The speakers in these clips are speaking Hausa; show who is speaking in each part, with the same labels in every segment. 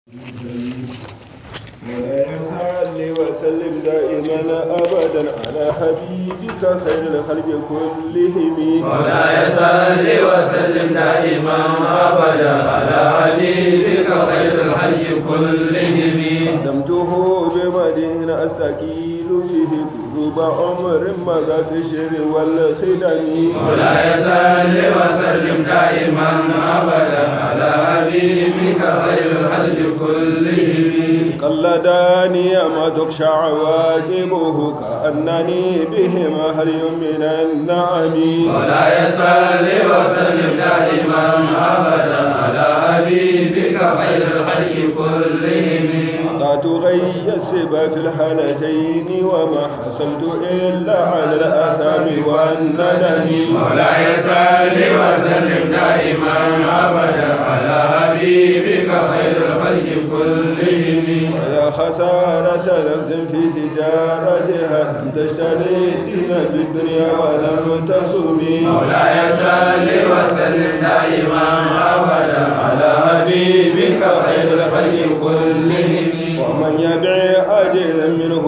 Speaker 1: صل وسلم دائما أبدا على حبيبك خير الخلق كلهم.
Speaker 2: مولاي صل وسلم دائما أبدا على حبيبك خير الخلق كلهم.
Speaker 1: قدمته بمدين أستقيل به قلوب عمر مضى في الشر والخدم.
Speaker 2: مولاي صل وسلم دائما أبدا على حبيبك خير الخلق كلهم.
Speaker 1: قلداني ما تخشع واجبه كأنني بهم هل من النعم.
Speaker 2: مولاي صل وسلم دائما أبدا على حبيبك خير الخلق كلهم.
Speaker 1: قطعت غي السبا في الحالتين وما حصلت إلا على الآثام والندم.
Speaker 2: مولاي صل وسلم دائما أبدا على حبيبك خير الخلق كلهم.
Speaker 1: ويا خسارة نفس في تجارتها لم تشتري الدين بالدنيا ولم تصومي.
Speaker 2: مولاي صل وسلم دائما أبدا على حبيبك خير الخلق كلهم.
Speaker 1: ومن يبع عاجلا منه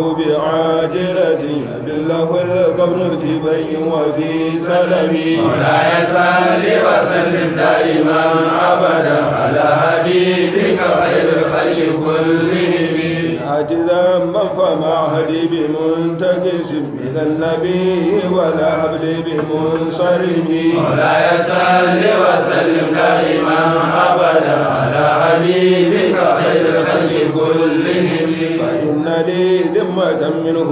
Speaker 1: بعاجلة يبله القبر في بيع وفي سلم.
Speaker 2: مولاي صل وسلم دائما أبدا على حبيبك خير الخلق كلهم.
Speaker 1: عاجلا من فما هدي بمنتكس من النبي ولا هبل بمنصرم.
Speaker 2: مولاي صل وسلم دائما أبدا على حبيبك خير الخلق كلهم.
Speaker 1: فإن لي ذمة منه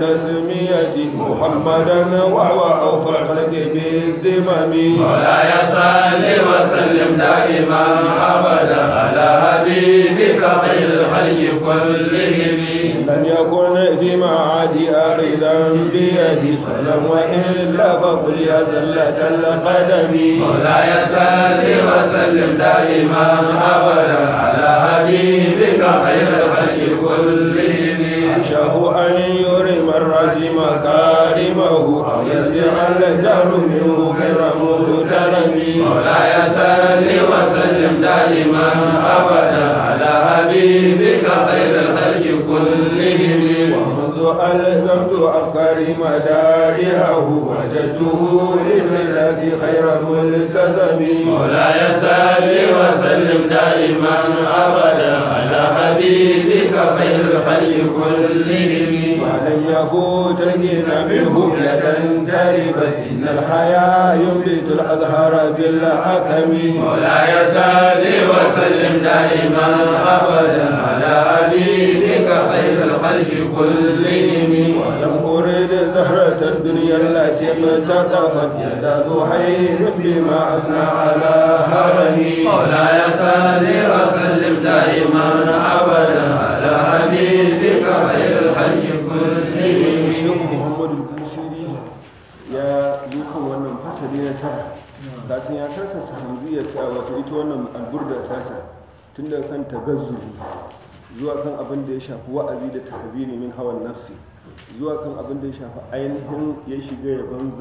Speaker 1: بتسميتي محمدا وهو أوفى الخلق بالذمم.
Speaker 2: مولاي صل وسلم دائما أبدا على حبيبك خير الخلق كلهم.
Speaker 1: لم يكن في معادي آخذا بيدي فلم وإلا فقل يا زلة القدم.
Speaker 2: مولاي صل وسلم دائما أبدا على حبيبك خير الخلق كلهم.
Speaker 1: أخشاه أن يرم الرجم مكارمه أو يرجع الجهل منه غير مغترم.
Speaker 2: مولاي صل وسلم دائما أبدا على حبيبك خير الخلق كلهم.
Speaker 1: ومنذ ألزمت أفكاري مدائحه وجدته لخساس خير ملتزم.
Speaker 2: مولاي صل وسلم دائما أبدا على حبيبك خير الخلق كلهم.
Speaker 1: ولن يفوت الغنى منه يدا تربت إن الحياة ينبت الأزهار في الحكم.
Speaker 2: مولاي صل وسلم دائما أبدا على حبيبك خير الخلق كلهم.
Speaker 1: ولم أرد زهرة الدنيا التي اقتطفت يد زهير بما أثنى على هرمي.
Speaker 2: مولاي صل وسلم دائما أبدا على حبيبك خير الخلق كلهم.
Speaker 1: محمد البوشيري يا dukan wannan fasali na tara kasan ya karkasa hamziyar ta wato ita wannan alburda tasa tun daga kan tagazzuri zuwa kan abin da ya shafi wa'azi da tahziri min hawan nafsi zuwa kan abin da ya shafi ainihin ya shiga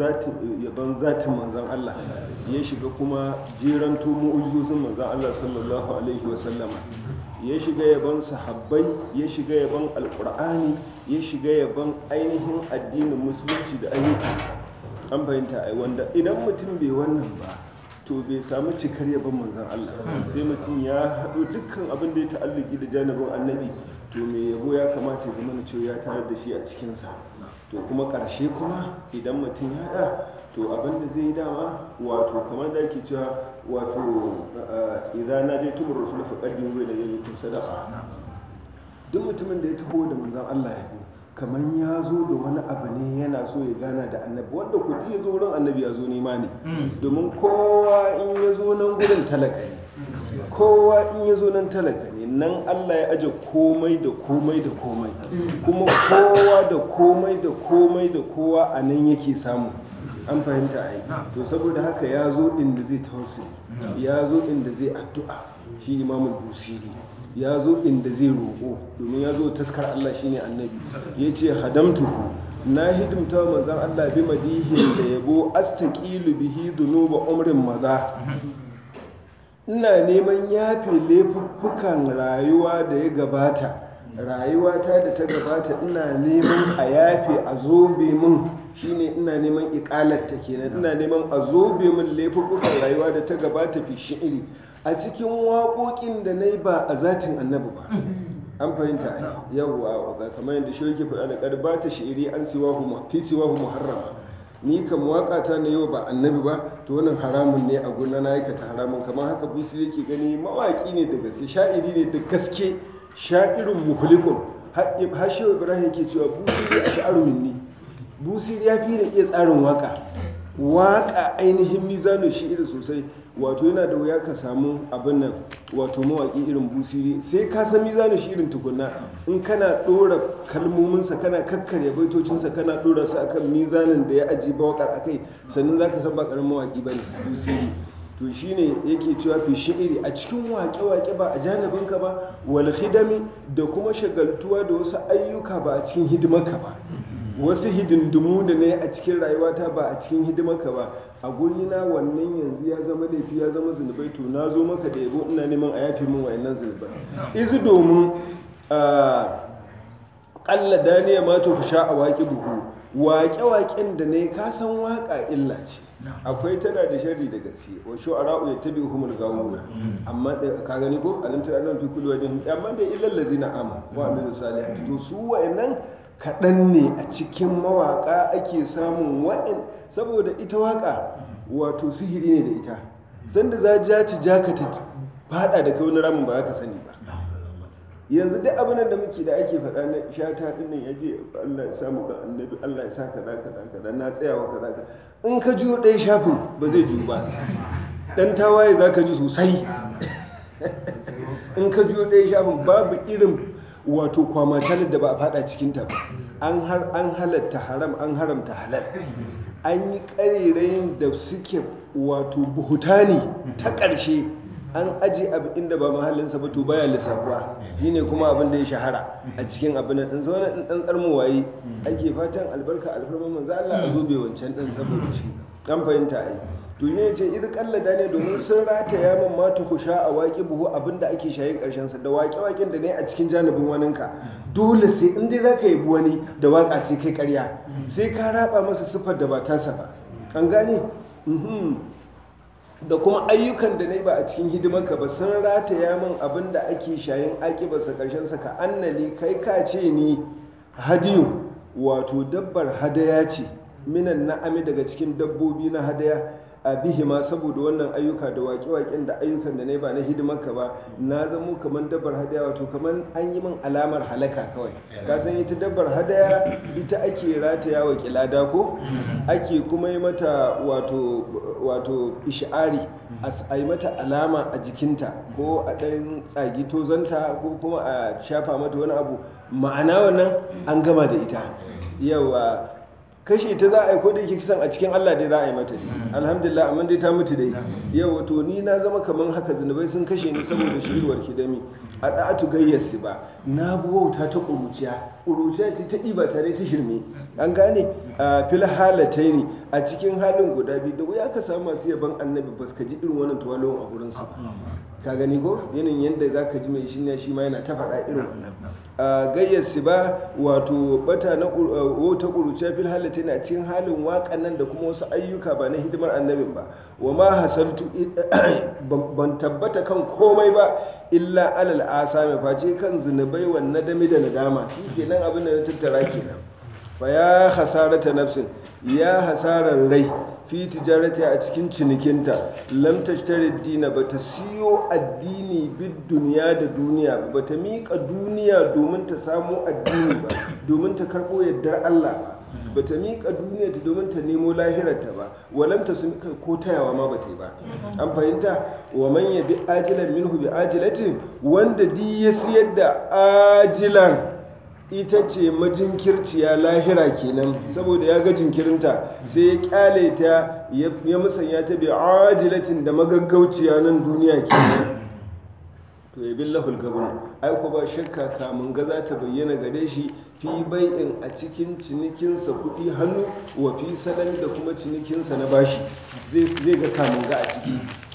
Speaker 1: yaban zatin manzon Allah ya shiga kuma jeranto mu'ujizozin manzon Allah sallallahu alaihi wasallama ya shiga yaban sahabbai ya shiga yaban alqur'ani ya shiga yaban ainihin addinin musulunci da ayyukansa an fahimta ai wanda idan mutum bai wannan ba to bai samu cikar yaban manzon Allah sai mutum ya haɗo dukkan abin da ya ta'alluki da janibin annabi to mai yabo ya kamata ya zama cewa ya tarar da shi a cikinsa to kuma ƙarshe kuma idan mutum ya haɗa to abin da zai yi dama wato kamar da ake cewa wato idan na je tumur rasul fa qaddin zai da yayin sadaqa duk mutumin da ya taho da manzon Allah ya yi kamar ya zo da wani abu ne yana so ya gana da annabi wanda ku ya zo wurin annabi ya zo nema ne domin kowa in ya zo nan gurin talaka ne kowa in ya zo nan talaka ne nan Allah ya aje komai da komai da komai kuma kowa da komai da komai da kowa a nan yake samu an fahimta ai to saboda haka ya zo inda zai tawassuli ya zo inda zai addu'a shi imamul busiri ya zo inda zai roƙo domin ya zo taskar Allah shine annabi ya ce hadamtuhu na hidimta manzan Allah bi madihin da yabo astaqilu bihi dunuba umrin maza ina neman yafe laifuffukan rayuwa da ya gabata, rayuwata da ta gabata ina neman a yafe a zobe min, shine ina neman iqalarta kenan, ina neman a zobe min laifuffukan rayuwa da ta gabata fi shi'iri a cikin waƙoƙin da na yi ba a zatin annabi ba. An fahimta yawwa kamar yadda shi yake faɗa da ƙarba ta shi'iri an fi siwahu muharrama, ni kam waƙata na yau ba annabi ba to wannan haramun ne a gurna na aikata haramun. Kamar haka Busiri yake gani mawaƙi ne da gaske, sha'iri ne da gaske, sha'irin muhlikun. Har Shehu Ibrahim yake cewa Busiri a sha'aru minni, Busiri ya fi da iya tsarin waƙa ainihin mizanu shi'iri sosai. Wato yana da wuya ka samu abin nan wato mawaƙi irin Busiri, sai ka san mizanu shi'irin tukunna, in kana ɗora kalmominsa kana kakkarya baitocinsa kana ɗora su akan mizanin da ya aji bawaƙar akai, sannan za ka san ba ƙaramin mawaƙi ba ne Busiri. To shi ne yake cewa fi shi'iri a cikin waƙe-waƙe ba a janibinka ba, wal hidami da kuma shagaltuwa da wasu ayyuka ba a cikin hidimarka ba, wasu hidindimu da ne a cikin rayuwata ba a cikin hidimarka ba, a gurina wannan yanzu ya zama laifi, ya zama zunubai. To na zo maka da yabo ina neman a yafe min wa'annan zunubai. Izu domin ƙalla daniya ma to sha a waƙi buhu, waƙe-waƙen da ne ka san waƙa illa ce, akwai tana da shari da gaske, wa shu'ara'u yattabi'uhumul gawuna, amma da ka gani ko alimtar annan fi kullu wajhin, amma da illal ladzina amanu wa amilus salihati. To su wa'annan kaɗan ne a cikin mawaƙa ake samun wa'in, saboda ita waƙa wato sihiri ne da ita, sanda za ci jaka ta faɗa da kai wani ramin ba ka sani ba. Yanzu duk abin da muke da ake faɗa na shata ɗin nan yaje Allah ya samu ga annabi, Allah ya sa kaza na tsayawa kaza, in ka jiyo ɗaya shafin ba zai jiyo ba, ɗan tawaye za ka ji sosai. In ka jiyo ɗaya shafin babu irin wato kwamatalar da ba a faɗa cikinta ba, an halatta haram an haramta halal, an yi ƙarerayin da suke wato buhutani ta ƙarshe, an aje abu inda ba mahallinsa ba to baya lissafuwa. Shi ne kuma abin da ya shahara a cikin abin nan ɗin zaune ɗin tsarmu waye ake fatan albarka alfarman manzo Allah a zobe wancan ɗin saboda shi an fahimta ai. To ne ce idan kallada ne domin sun rataya min ma tuhusha a waƙi buhu abin da ake shayin ƙarshen sa da waƙe-waƙen da ne a cikin janibin waninka, dole sai in dai zaka yabi wani da waƙa sai kai ƙarya, sai ka raba masa siffar da ba tasa ba, an gane. Da kuma ayyukan da ne ba a cikin hidimarka ba sun rataya min abin da ake shayin aƙibarsa ƙarshensa, ka annali kai ka ce ni hadiyu wato dabbar hadaya ce, minan na'ami daga cikin dabbobi na hadaya, a bihima saboda wannan ayyuka da waƙe-waƙen da ayyukan da ne ba na hidimarka ba, na zamo kamar dabbar hadaya, wato kamar an yi min alamar halaka kawai. Ka san ita dabbar hadaya ita ake rataya wa kilada ko ake kuma yi mata wato ish'ari, a yi mata alama a jikinta ko a ɗan tsagi tozanta ko kuma a shafa mata wani abu, ma'ana wannan an gama da ita. Yawa kashe ta za a yi ko da yake kisan a cikin Allah dai za a yi mata dai, alhamdulillah, amma dai ta mutu dai. Yau to ni na zama kamar haka, zunubai sun kashe ni saboda shirwar kidami, a da'atu gayyarsu ba, na wauta ta ƙuruciya ce ta ɗiba tare ta shirme, an gane. Fil halatai ne a cikin halin guda biyu, da wuya ka samu masu yaban annabi ba ka ji irin wannan tuwalon a gurinsu ba, ka gani ko yanayin yadda za ka ji mai shi ma yana ta faɗa irin wannan. Gayyarsu ba wato bata na wauta ƙuruciya fil halatai ne a cikin halin waƙan nan da kuma wasu ayyuka ba na hidimar annabin ba. Wa ma hasaltu ban tabbata kan komai ba illa alal asami face kan zunubai wa nadami da nadama, shi kenan abin da na tattara kenan. Fa ya hasarata nafsin, ya hasarar rai, fi tijarati a cikin cinikinta, lam tashtari dina, bata siyo addini bid duniya da duniya, bata miƙa duniya domin ta samu addini ba, domin ta karɓo yardar Allah ba, bata miƙa duniya ta domin ta nemo lahirarta ba, walam ta sun ko tayawa ma bata yi ba, an fahimta. Wa man yabi ajilan minhu bi ajilatin, wanda di ya siyar da ajilan ita ce majinkirciya lahira kenan, saboda ya ga jinkirinta sai ya kyale ta ya musanya ta bi ajilatin da magaggauciya nan duniya kenan. To ya billahul gabun, ai ko ba shakka kamun ga za ta bayyana gare shi fi bai'in a cikin cinikinsa kuɗi hannu, wa fi salam da kuma cinikinsa na bashi, zai ga kamun ga a ciki.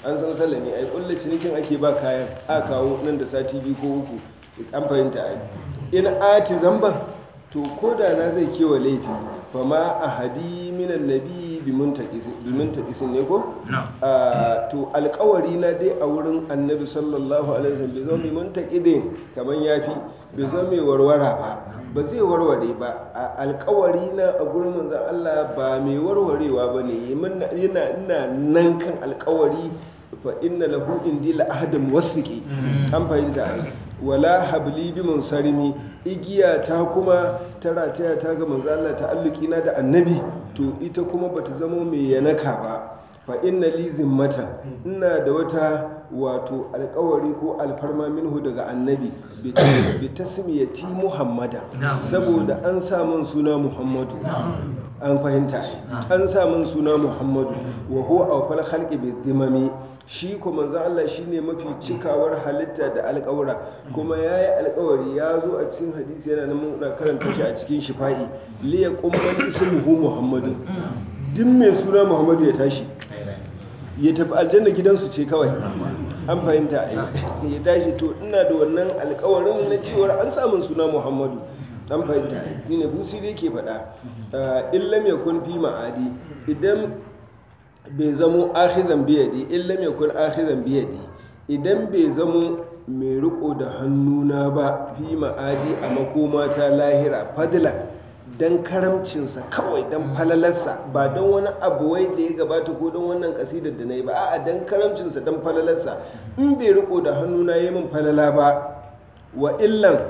Speaker 1: an san sallami ai kulle cinikin ake ba kayan a kawo nan da sati 2 ko 3 an fahimta ai in ati zamban to ko da na zai kewa laifi fa ma ahadi minan nabi bi muntaqisin ne ko to alƙawari na dai a wurin annabi sallallahu alaihi wasallam bai zo mai muntaqidin kaman yafi bai zo mai warwara ba zai warware ba alƙawari na a gurin manzon Allah ba mai warwarewa bane ina nan kan alƙawari fa inna lahu indi la ahadan wasiki an fahimta wala habli bi munsarimi igiya ta kuma tara ta ga manzo Allah ta'alluki na da annabi to ita kuma bata zama mai yanaka ba fa inna li zimmatan ina da wata wato alƙawari ko alfarma minhu daga annabi bi tasmiyati muhammada saboda an sa min suna muhammadu an fahimta an sa min suna muhammadu wa huwa awfal khalqi bi dhimami shi ko manzo Allah shine mafi cikawar halitta da alƙawura kuma yayi alƙawari ya zo a cikin hadisi yana nan muna karanta shi a cikin shifa'i li yaqumman ismuhu muhammadu duk mai suna muhammadu ya tashi ya tafi aljanna gidansu ce kawai an fahimta ya tashi to ina da wannan alƙawarin na cewa an samun suna muhammadu an fahimta ni ne busiri yake faɗa in lam yakun fi ma'adi idan bai zamo akhizan biyadi illa mai kun akhizan biyadi idan bai zamo mai riko da hannuna ba fi ma'adi a makoma ta lahira fadla dan karamcinsa kawai dan falalarsa ba don wani abu wai da ya gabata ko don wannan kasidar da na yi ba a'a dan karamcinsa dan falalarsa in bai riko da hannuna yi min falala ba wa illan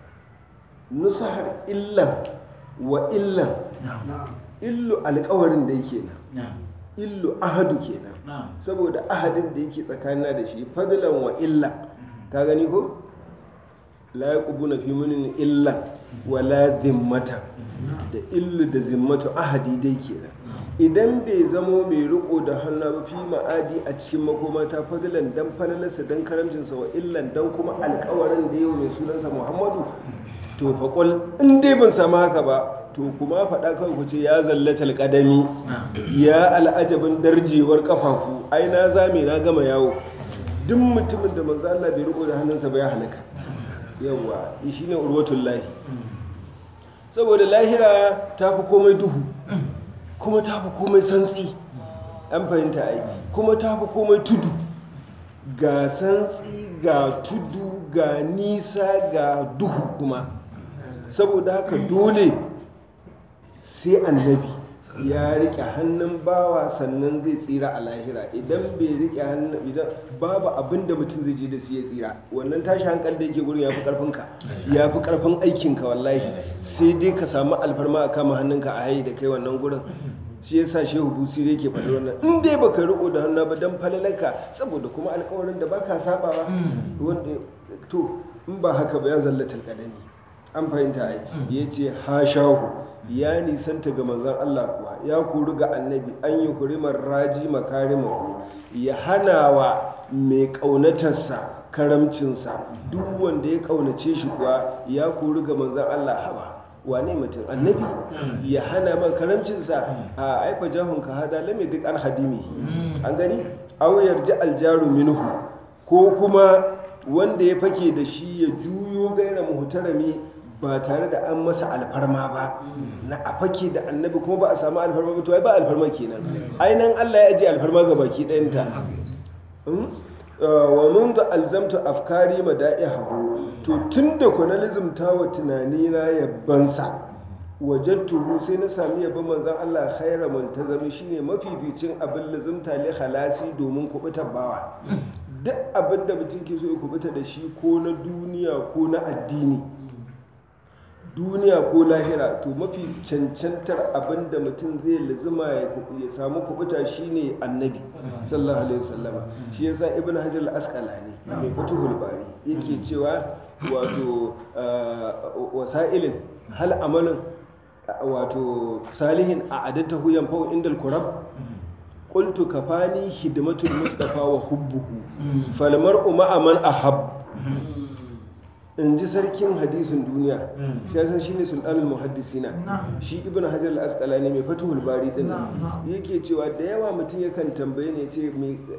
Speaker 1: nusahar illan wa illan illu alƙawarin da yake nan illu ahadu kenan saboda ahadin da yake tsakanina da shi fadlan wa illa ka gani ko la yaqbuna fi munin illa wala zimmata da illu da zimmatu ahadi dai kenan idan bai zamo mai riko da hannu ba fi ma'adi a cikin makoma ta fadlan dan falalarsa dan karamcinsa wa illan dan kuma alƙawarin da yau mai sunansa Muhammadu to faqul in dai ban samu haka ba to kuma faɗa kawai ku ce ya zallata alƙadami ya al'ajabin darjewar ƙafafu ai na zame na gama yawo duk mutumin da manzo Allah bai riko da hannunsa ba ya halaka yawa shi ne urwatul lahi saboda lahira ta fi komai duhu kuma ta fi komai santsi an fahimta ai kuma ta fi komai tudu ga santsi ga tudu ga nisa ga duhu kuma saboda haka dole sai annabi ya rike hannun bawa sannan zai tsira a lahira idan bai rike hannun idan babu abin da mutum zai je da su ya tsira wannan tashi hankali da yake gurin yafi karfinka yafi karfin aikinka wallahi sai dai ka samu alfarma a kama hannunka a hayi da kai wannan gurin shi yasa shehu busiri yake faɗi wannan in dai baka riko da hannu ba dan falalanka saboda kuma alƙawarin da baka sabawa wanda to in ba haka ba ya zallatal qadami an fahimta ai yace hashahu ya nisanta ga manzon Allah kuwa ya kuri ga annabi an yi kurimar raji makarimahu ya hanawa mai ƙaunatarsa karamcinsa duk wanda ya ƙaunace shi kuwa ya kuri ga manzon Allah haba wane mutum annabi ya hana man karamcinsa a aifa jahun ka hada lame duk an hadimi an gani aw yarji aljaru minhu ko kuma wanda ya fake da shi ya juyo gaira muhtarami ba tare da an masa alfarma ba na a fake da annabi kuma ba a samu alfarma ba to ai ba alfarma kenan ainihin Allah ya ajiye alfarma ga baki ɗayanta wa mun da alzamtu afkari mada'ihahu to tunda ku na lizumta wa tunani na yabbansa wajadtuhu sai na sami yabban manzon Allah khaira muntazami shine mafificin abin lizumta li khalasi domin kubutar bawa duk abin da mutum ke so ya kubuta da shi ko na duniya ko na addini duniya ko lahira to mafi cancantar abin da mutum zai lazima ya samu kubuta shine annabi sallallahu alaihi wasallam shi yasa ibn hajar al-asqalani mai fatuhul bari yake cewa wato wasailin hal amalin wato salihin a adatahu yanfa'u indal kurab qultu kafani hidmatul mustafa wa hubbuhu fal mar'u ma'a man ahab in ji sarkin hadisin duniya shi yasa shine sultanul muhaddisina shi ibnu hajar al-asqalani mai fatuhul bari din yake cewa da yawa mutum yakan tambaye ne ce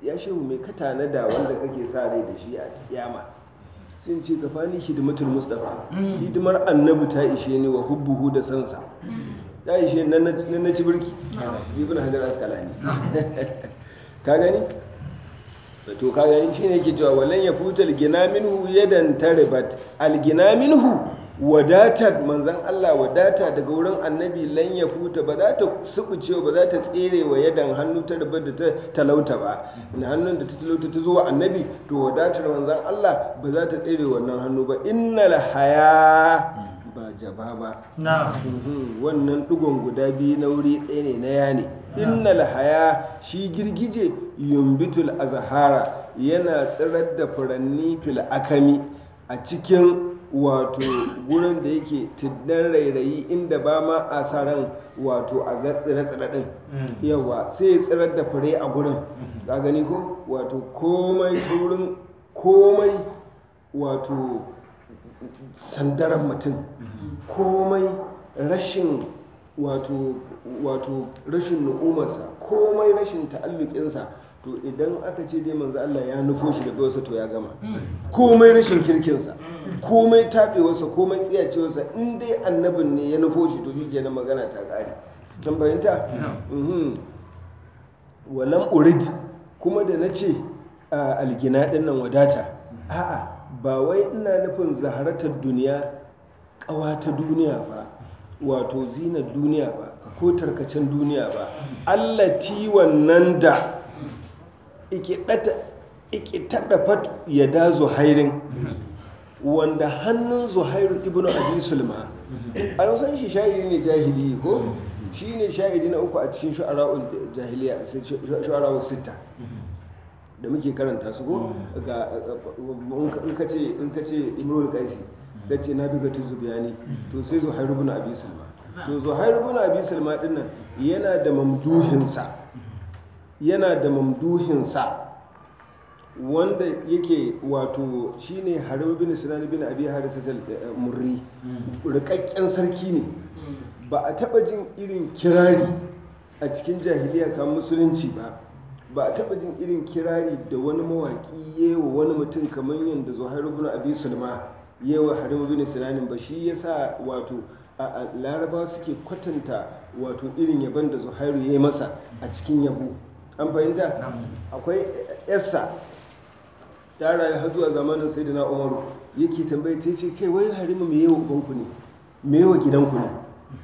Speaker 1: ya shehu mai ka tanada wanda kake sa rai da shi a kiyama sun ce gafani hidimatul mustafa hidimar annabi ta ishe ni wa hubbuhu da sansa ta ishe nan na ci birki ibn hajar askalani ka gani to ka gani shine yake cewa walan ya futal gina minhu yadan taribat al gina minhu wadatar manzan Allah wadata daga wurin annabi lan ya futa ba za ta subuce ba za ta tsere wa yadan hannu ta ribar da ta talauta ba in hannun da ta talauta ta zuwa annabi to wadatar manzan Allah ba za ta tsere wannan hannu ba innal haya ba jaba ba wannan dugon guda biyu na wuri ɗaya ne na ya ne innal haya shi girgije yumbitul azhara yana tsirar da furanni fil akami a cikin wato gurin da yake tiddan rairayi inda ba ma a sa ran wato a ga tsire-tsire din yawa sai ya tsirar da fure a gurin ka gani ko wato komai turin komai wato sandaran mutum komai rashin wato rashin nu'umarsa komai rashin ta'allukinsa to idan aka ce dai manzo Allah ya nufo shi da wasu to ya gama komai rashin kirkinsa komai taɓewarsa komai tsiyacewarsa in dai annabin ne ya nufo shi to shi kenan magana ta ƙare don bayanta walam urid kuma da na ce algina ɗin nan wadata a'a ba wai ina nufin zaharatar duniya ƙawa ta duniya ba wato zinar duniya ba ko tarkacen duniya ba allati wannan da ikitaɗa ya da zuhairin wanda hannun zuhairu ibn abi sulma an san shi sha'iri ne jahili ko shi ne sha'iri na uku a cikin shu'ara'ul jahiliya shu'ara'ul sitta da muke karanta su ko ga in kace imrul qaisi kace na biga tuzubiyani to sai zuhairu ibn abi sulma to zuhairu ibn abi sulma dinnan yana da mamduhinsa wanda yake wato shine Harim bin Sinan bin Abi Harisa al-Murri rikakken sarki ne ba a taba jin irin kirari a cikin jahiliya kan musulunci ba a taba jin irin kirari da wani mawaki yewa wani mutum kamar yadda Zuhair ibn Abi Sulma yewa Harim bin Sinan ba shi yasa wato a Laraba suke kwatanta wato irin yaban da Zuhairu yayi masa a cikin yabo an fahimta akwai yarsa ta rayu har zuwa zamanin sayyidina Umaru yake tambaye ta ce kai wai Harimu me yawa ubanku ne me yawa gidanku ne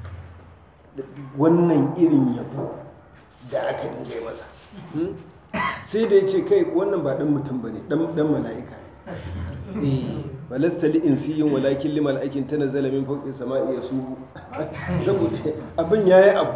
Speaker 1: wannan irin yabo da aka dinga masa sai da ya ce kai wannan ba dan mutum bane dan mala'ika ne balasta li insiyin walakin li mala'ikin tanazzala min fawqi sama'i yasubu saboda abin yayi abu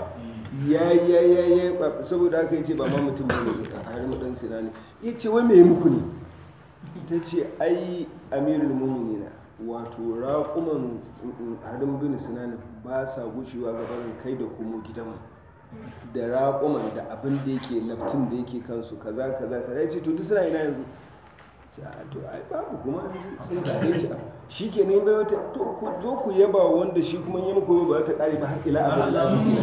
Speaker 1: ya saboda haka yace ba ma mutum bane Harimu dan Sinani yace wai me muku ne ta ce ai amirul mu'minina wato raƙuman Harim bin Sinan ba sa gushewa gabanin kai da kuma gidanmu da raƙuman da abin da yake laftin da yake kansu kaza ya ce to duk suna ina yanzu to ai babu kuma sun kare shi ke ne bai wata to ku zo ku yaba wanda shi kuma yi muku ba ta kare ba har ila abin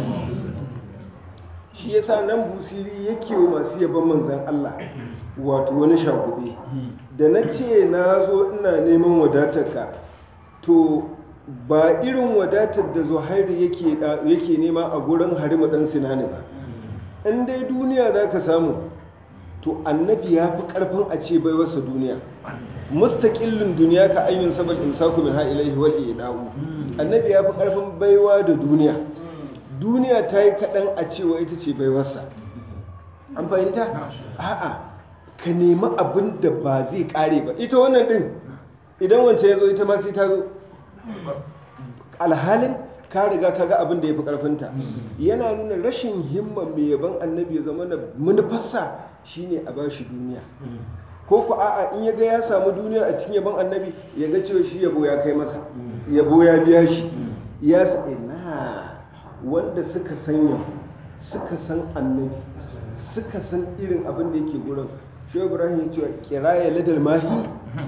Speaker 1: shi yasa nan busiri yake wa masu yaban manzan Allah wato wani shagube da na ce na zo ina neman wadatarka to ba irin wadatar da Zuhairu yake nema a gurin Harimu dan Sinani ba in dai duniya za ka samu to annabi ya fi karfin a ce bai wasa duniya mustaqillin duniya ka ayyun sabal imsaku min ha ilaihi wal idahu annabi ya fi karfin baiwa da duniya ta yi kaɗan a cewa ita ce baiwarsa an fahimta? a'a ka nemi abin da ba zai ƙare ba ita wannan ɗin idan wancan ya zo ita ma sai ta zo alhalin ka riga ka ga abin da ya fi ƙarfinta yana nuna rashin himma mai yaban annabi ya zama na manufarsa shine a ba shi duniya ko ku a'a in ya ga ya samu duniyar a cikin yaban annabi ya ga cewa shi yabo ya kai masa yabo ya biya shi ya wanda suka san annabi suka san irin abin da yake gurin shehu ibrahim ya ce kiraya ladal mahi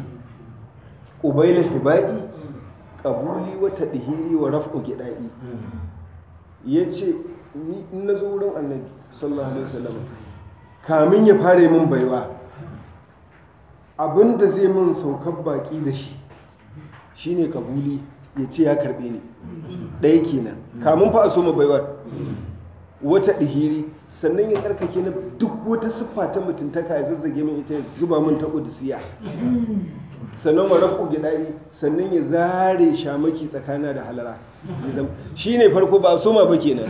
Speaker 1: ubaila hibai qabuli wa tadhiri wa raf'u gidai yace ni in nazo wurin annabi sallallahu alaihi wasallam kamin ya fara min baiwa abinda zai min saukar baki da shi shine kabuli ya ce ya karbe ni ɗaya kenan kamin fa a so baiwar wata ɗihiri sannan ya tsarkake na duk wata siffa ta mutuntaka ya zazzage min ita ya zuba min ta ƙudisiya sannan wa rafu gida'i sannan ya zare shamaki tsakana da halara shi ne farko ba a soma ba kenan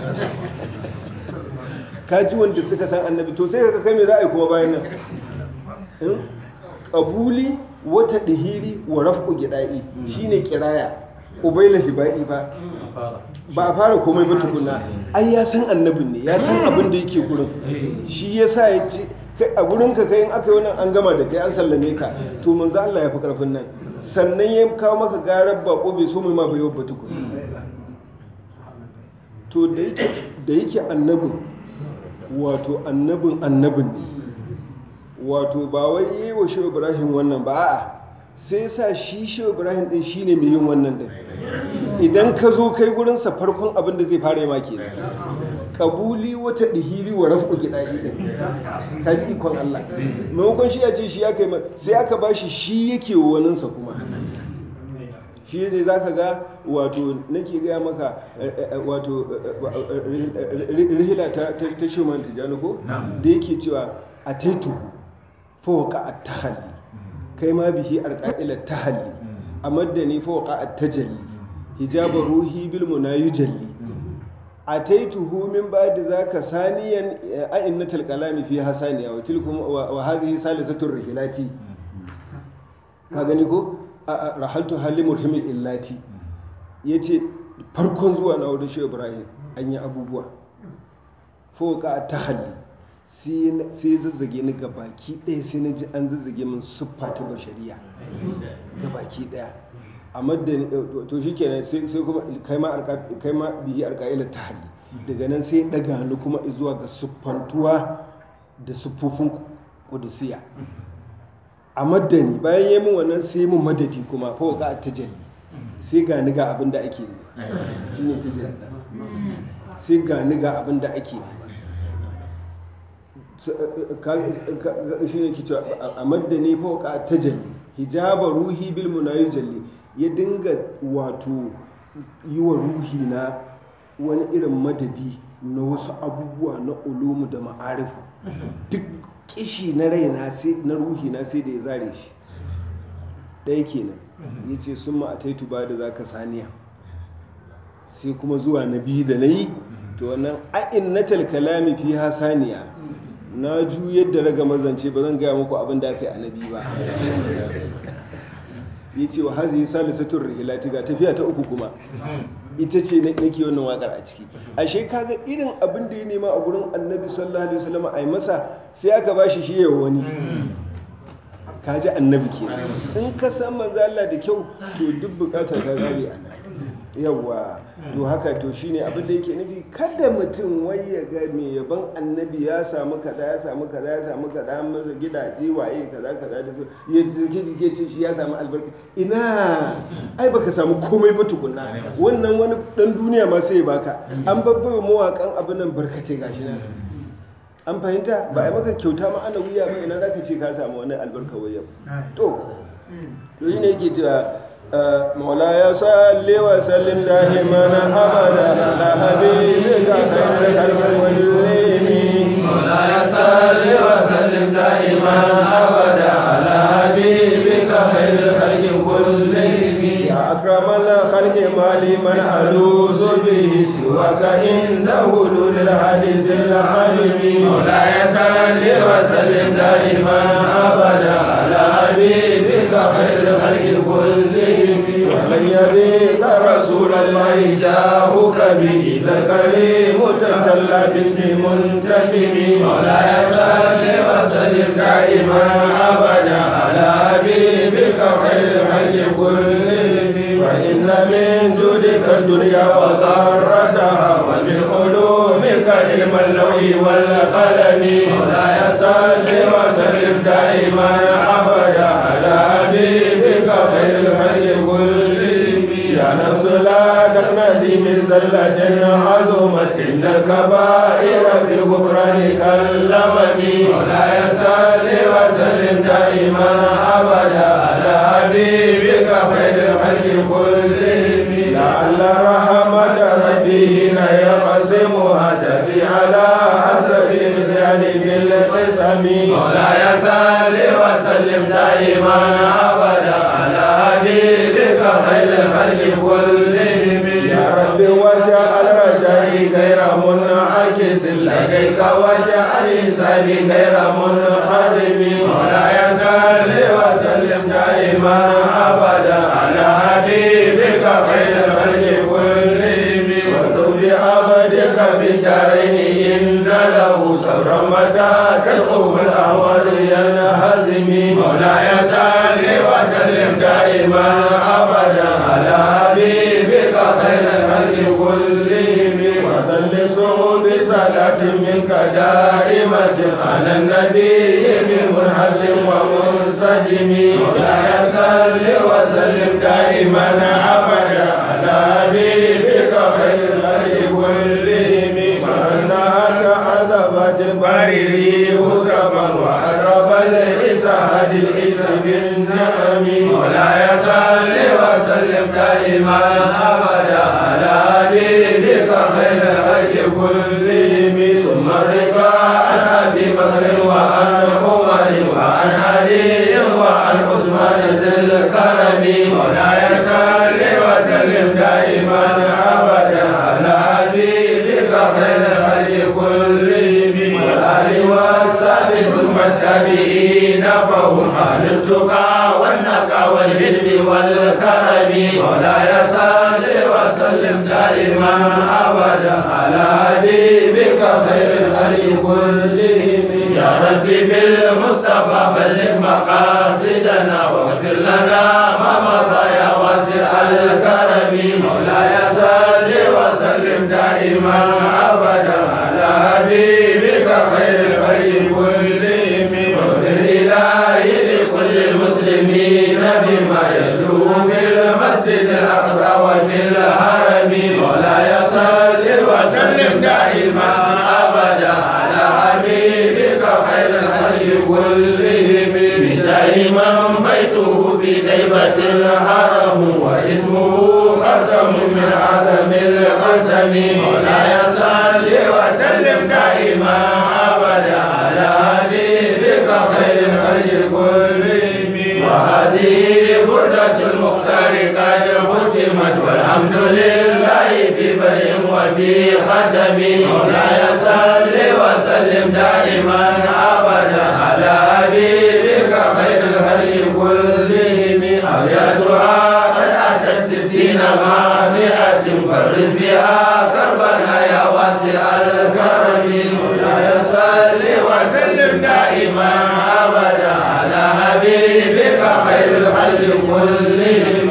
Speaker 1: kaji wanda suka san annabi to sai ka kai me za a yi kuma bayan nan ƙabuli wata ɗihiri wa rafu gida'i shi ne kiraya ƙubaila hiba'i ba a fara komai ba tukuna ai ya san annabin ne ya san abin da yake gurin shi ya sa ya ce a gurin ka kai in aka yi wannan an gama da kai an sallame ka to manzo Allah ya fi karfin nan sannan ya kawo maka garar bako bai so mai ma bai yabba tukuna to da yake annabin wato annabin ne wato ba wai yi wa Shehu Ibrahim wannan ba a'a sai sa shi Shehu Ibrahim din shine mai yin wannan din idan ka zo kai gurinsa farkon abin da zai fara yi maki kabuli wata ɗihiri wa rafu gidaɗi ɗin ka ji ikon Allah maimakon shi ya ce shi ya kai sai aka ba shi yake waninsa kuma shi ne za ka ga wato nake gaya maka wato rihila ta shuman tijjani ko da yake cewa a taitu fawaka a tahalli kai ma bihi arƙa'ilar tahalli a maddani fawaka a tajalli hijabar ruhi bilmuna yujalli ataituhu min ba'di zaka saniyan a'innatul kalami fi hasaniya wa tilkum wa hadhihi salisatur rihilati ka gani ko rahaltu halimur himil illati yace farkon zuwa na wurin Shehu Ibrahim an yi abubuwa fawqa tahalli sai zazzage ni ga baki ɗaya sai na ji an zazzage min siffa ta bashariya ga baki ɗaya amma da to shikenan sai kuma kai ma bihi alqaila tahli daga nan sai daga ni kuma zuwa ga siffantuwa da siffofin kudusiya a maddani bayan yi min wannan sai mun madadi kuma fa ga tajalli sai ga ni ga abin da ake ne shine tajalli sai ga ni ga abin da ake ne shi ne ke cewa a maddani fa ga tajalli hijaba ruhi bil munayi jalli ya dinga wato yi wa ruhi na wani irin madadi na wasu abubuwa na ulumu da ma'arifu duk kishi na raina na ruhi na sai da ya zare shi ɗaya kenan ya ce sun ma'ataitu ba da za ka saniya sai kuma zuwa na biyu da na yi to wannan a'in na talkalami fi ha saniya na juyar da raga mazance ba zan gaya muku abin da aka yi a nabi ba ya ce wa hazi salisatun rihilati ga tafiya ta uku kuma ita ce nake wannan wakar a ciki ashe kaga irin abin da ya nema a gurin annabi sallallahu alaihi wasallam a yi masa sai aka bashi shi yawa wani kaji annabi ke in ka san manzo Allah da kyau to duk bukata ta zare a yawa to haka to shine abin da yake nufi kada mutum wai ya ga me yaban annabi ya samu kaza ya samu kaza ya samu kaza an masa gidaje waye kaza kaza da su ya jike ce shi ya samu albarka ina ai baka samu komai ba tukunna wannan wani dan duniya ma sai ya baka an babbaye mawakan abin nan barkatai gashi nan an fahimta ba a maka kyauta ma ana wuya ba ina zaka ce ka samu wani albarka wayar to shi ne yake cewa مولاي صل وسلم دائما ابدا على حبيبك خير الخلق كلهم
Speaker 2: مولاي صل وسلم دائما ابدا على حبيبك خير الخلق كلهم
Speaker 1: يا اكرم الخلق ما لي من الوذ به سواك عنده حلول الحديث العالم
Speaker 2: مولاي صل وسلم دائما ابدا على حبيبك خير الخلق كلهم
Speaker 1: ومن يبيك رسول الله
Speaker 2: جاهك به ذا الكريم تجلى باسم منتخب مولاي صل وسلم دائما ابدا على حبيبك خير الخلق كلهم فان من جودك الدنيا وضارتها ومن علومك علم اللوح والقلم مولاي صل وسلم دائما ابدا على حبيبك خير الخلق كلهم يا نفس لا تقنط من زلة عظمت إن الكبائر في الغفران كاللمم مولاي صل وسلم دائما أبدا على حبيبك خير الخلق كلهم لعل رحمة ربه يقسمها تأتي على حسب النسيان في القسم مولاي صل وسلم دائما أبدا على حبيبك خير الخلق كلهم يا رب وجعل رجائي غير منعكس لديك وجعل حسابي غير منخزم مولاي صل وسلم دائما أبدا على حبيبك خير الخلق كلهم وارض بعبدك بالدارين إن له صبرا متى تلقوه الأهوال ينهزم مولاي صل وسلم دائما أبدا على حبيبك خير الخلق كلهم وثلثه بصلاة منك دائمة على النبي من منهل ومنسجم مولاي صل وسلم دائما أبدا على حبيبك خير الخلق كلهم صرناك عذبت البرير سبا وأضرب الإسهاد الإس بالنعم مولاي صل وسلم دائما أبدا على حبيبك خير الخلق كلهم ثم الرضا عن أبي بكر وعن عمر وعن علي وعن عثمان ذي الكرم مولاي صل وسلم دائما أبدا على حبيبك خير الخلق كلهم والآل والصحب ثم التابعين فهم أهل التقى والنقى والحلم والكرم مولاي صل وسلم دائما أبدا على حبيبك خير الخلق كلهم يا ربي بالمصطفى بلغ مقاصدنا واغفر لنا ما مضى يا واسع الكرم مولاي صل وسلم دائما أبدا على حبيبك خير الخلق كلهم واغفر إلهي لكل المسلمين بما يجدوه في المسجد الأقصى وفي الحرم مولاي صل وسلم دائما أبدا على حبيبك خير الخلق كلهم بجاه من بيته في ديبة الحرم واسمه قسم من أعظم القسم مولاي صل وسلم دائما أبدا على حبيبك خير الخلق كلهم وهذه بردة المختار قد ختمت والحمد لله في بدء وفي ختم مولاي صل وسلم دائما أبدا على حبيبك خير الخلق كلهم أبياتها قد أتت 60 مع 100 فرد بها كربنا يا واسع الكرم مولاي صل وسلم دائما أبدا على حبيبك خير الخلق كلهم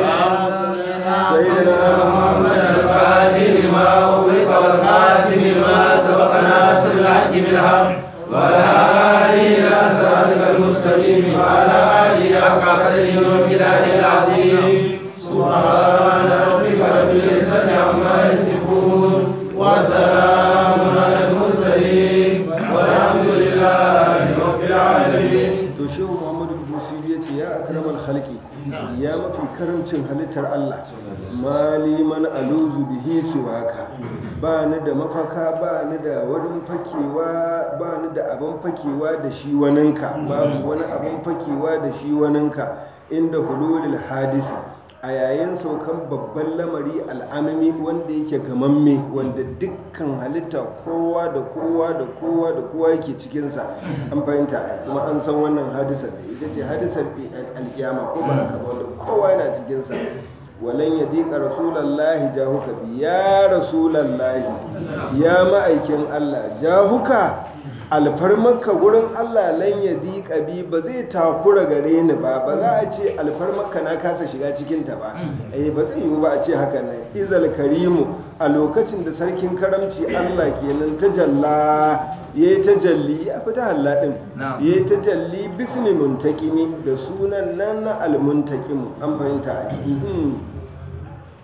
Speaker 2: سيدنا محمد الفاتح لما أغلق والخاتم لما سبق ناصر الحق بالحق وعلى آله إلى صراطك المستقيم وعلى آله حق قدره ومقداره العظيم سبحان ربك رب العزة عما يصفون وسلام على المرسلين والحمد لله رب العالمين.
Speaker 1: to shehu muhammadu busiri ya ce ya akramal khalqi ya mafi karancin halittar Allah mali man aluzu bihi siwaka ba ni da mafaka ba ni da wurin fakewa ba ni da abin fakewa da shi waninka babu wani abin fakewa da shi waninka inda hululil hadisi a yayin saukan babban lamari al'amami wanda yake gamamme wanda dukkan halitta kowa da kowa da kowa da kowa yake cikinsa an fahimta kuma an san wannan hadisar da ita ce hadisar alkiyama ko ba haka ba wanda kowa yana cikinsa walan ya diƙa rasulallahi jahuka bi ya rasulallahi ya ma'aikin Allah jahuka alfarmarka gurin Allah lan ya diƙa bi ba zai takura gare ni ba za a ce alfarmarka na kasa shiga cikinta ba ba zai yiwu ba a ce haka nan izal karimu a lokacin da sarkin karamci Allah kenan tajalla yayi tajalli ya fita halladin yayi tajalli bismi muntakimi da sunan nan na almuntakim an fahimta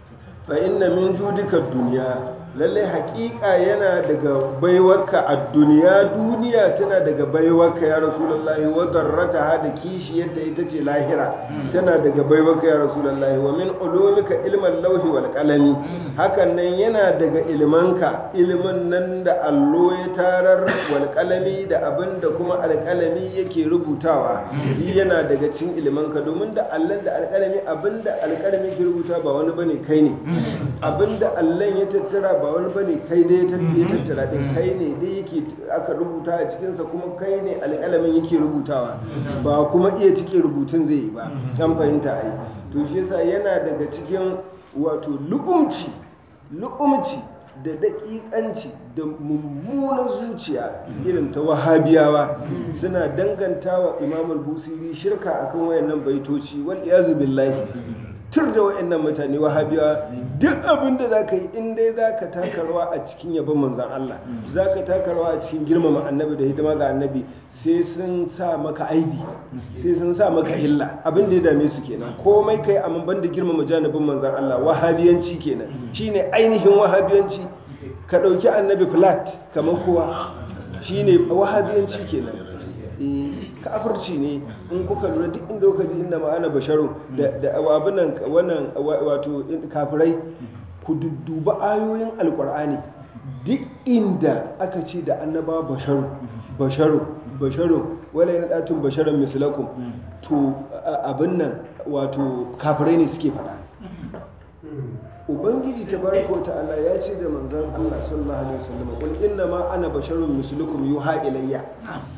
Speaker 1: fa inna min judika duniya lalle haƙiƙa yana daga baiwarka a duniya tana daga baiwarka ya rasulullahi wa darrataha da kishiyarta ita ce lahira tana daga baiwarka ya rasulullahi wa min ulumika ilman lauhi wal qalami hakan nan yana daga ilmanka ilimin nan da allo ya tarar wal qalami da abinda kuma alƙalami yake rubutawa yana daga cikin ilmanka domin da allan da alƙalami abinda alƙalami ke rubuta ba wani bane kai ne abinda allan ya tattara ba wani bane kai dai ya tattara din kai ne dai yake aka rubuta a cikinsa kuma kai ne alƙalamin yake rubutawa ba kuma iya cike rubutun zai yi ba an fahimta ai to shi yasa yana daga cikin wato lu'umci da daƙiƙanci da mummunan zuciya irin ta wahabiyawa suna dangantawa imamul busiri shirka akan wayannan baitoci wal iyazu billahi tur da wa'annan mutane wahabiyawa duk abin da za ka yi in dai za ka taka rawa a cikin yabon manzan Allah za ka taka rawa a cikin girmama annabi da hidima ga annabi sai sun sa maka aibi sai sun sa maka illa abin da ya dame su kenan komai kai amma ban da girmama janibin manzan Allah wahabiyanci kenan shine ainihin wahabiyanci ka ɗauki annabi flat kamar kowa shine wahabiyanci kenan kafirci ne in kuka lura duk inda kuka ji inda ma'ana basharun da abinan wannan wato kafirai ku dudduba ayoyin alkur'ani duk inda aka ce da annaba basharun wala yana datun basharun mislakum to abin nan wato kafirai ne suke faɗa ubangiji tabaraka wa ta'ala ya ce da manzon Allah sallallahu alaihi wasallam qul inna ma ana basharun mislukum yuha ilayya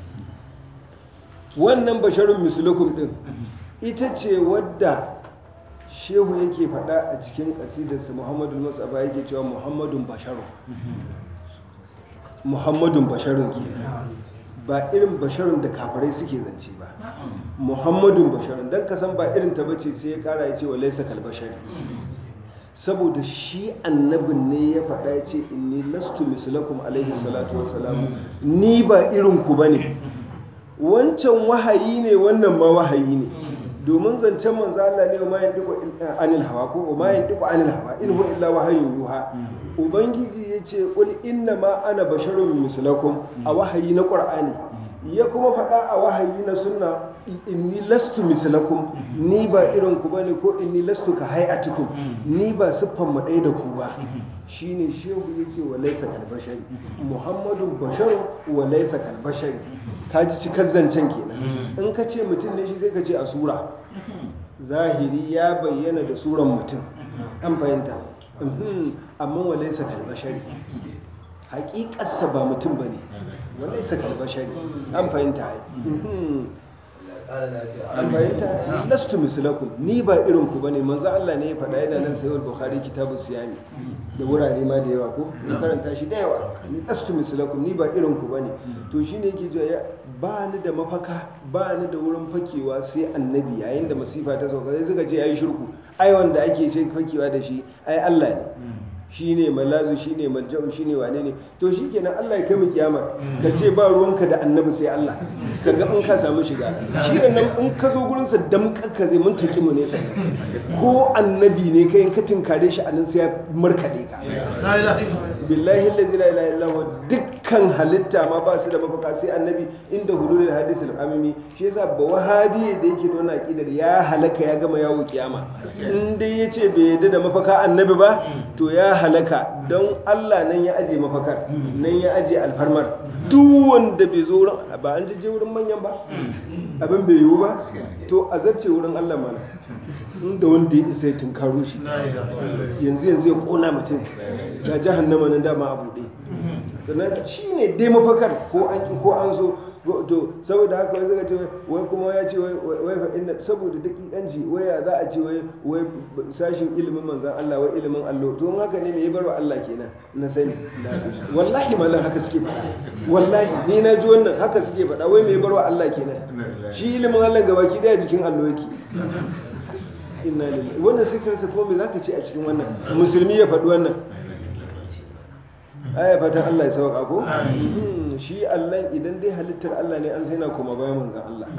Speaker 1: wannan basharun mislukum din ita ce wadda shehu yake faɗa a cikin ƙasidarsa muhammadun musaba yake cewa muhammadun basharun ba irin basharun da kafirai suke zance ba muhammadun basharun don kasan ba irin ta bace sai ya kara ya ce wa laisa kalbashari saboda shi annabin ne ya faɗa ya ce inni lastu mislakum alaihi salatu wasalam ni ba irin ku bane wancan wahayi ne wannan ma wahayi ne domin zancen manzo Allah ne ma yandiku anil hawa ko ma yandiku anil hawa in huwa illa wahayin yuha ubangiji yace qul inna ma ana basharun mislakum a wahayi na qur'ani ya kuma faɗa a wahayi na sunna inni lastu mislakum ni ba irin ku bane ko inni lastu ka hay'atukum ni ba siffan mu ɗaya da ku ba shine shehu yace wa laysa kal bashari muhammadun basharun wa laysa kal bashari kaji cikar zancen kenan in ka ce mutum ne shi sai ka ce a sura zahiri ya bayyana da suran mutum an fahimta amma wa laysa kal bashari haƙiƙarsa ba mutum bane wa laysa kal bashari an fahimta an bayyanta lastu mislakum ni ba irin ku bane manzo Allah ne ya faɗa yana nan sahih bukhari kitabu siyami da wurare ma da yawa ko in karanta shi da yawa ni lastu mislakum ni ba irin ku bane to shine yake cewa ba ni da mafaka ba ni da wurin fakewa sai annabi yayin da masifa ta sauka sai suka ce yayi shirku ai wanda ake ce fakewa da shi ai Allah ne shine malazu shine malja'u shine wane ne to shikenan Allah ya kai mu kiyama ka ce ba ruwanka da annabi sai Allah kaga in ka samu shiga shi nan in ka zo gurin sa damkaka zai mun taki mu ne sai ko annabi ne kai in ka tinkare shi anan sai ya markade ka la ilaha billahi allazi la ilaha illa huwa dukkan halitta ma ba su da mafaka sai annabi inda hulul hadis al-amimi shi yasa ba wahabi da yake da wannan aqidar ya halaka ya gama yawo kiyama in dai yace bai yadda da mafaka annabi ba to ya halaka don Allah nan ya aje mafakar nan ya aje alfarmar duk wanda bai zo wurin ba an je wurin manyan ba abin bai yiwu ba to a zarce wurin Allah mana inda wanda ya isa ya tunkaro shi yanzu ya kona mutum ga jahannama nan dama a buɗe sannan shi ne dai mafakar ko an ki ko an so to saboda haka wai zaka ce wai kuma ya ce wai fa inna saboda dakikanci wai ya za a ce wai sashin ilimin manzon Allah wai ilimin allo to in haka ne me ya barwa Allah kenan na sani wallahi mallan haka suke faɗa wallahi ni na ji wannan haka suke faɗa wai me ya barwa Allah kenan shi ilimin Allah gabaki daya jikin allo yake inna lillahi wannan sai karsa kuma me zaka ce a cikin wannan musulmi ya faɗi wannan ai fatan Allah ya sauka ko shi Allah idan dai halittar Allah ne an zaina kuma bayan manzon Allah